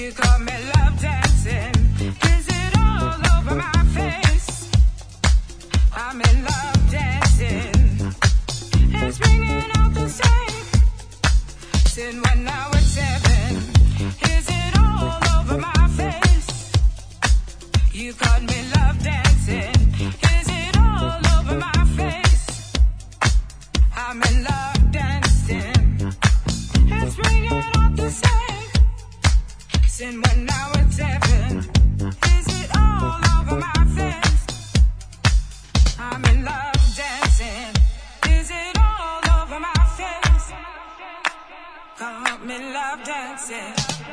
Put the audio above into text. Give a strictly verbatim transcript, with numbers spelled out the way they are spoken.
You call me love dancing. Is it all over my face? I'm in love dancing. It's ringing out the same. Since when now it's seven. Is it all over my face? You called me love dancing. Is it all over my face? I'm in love dancing. It's ringing out the same. Since when now it's seven. Is it all over my face? I'm in love dancing. Is it all over my face? I'm in love dancing.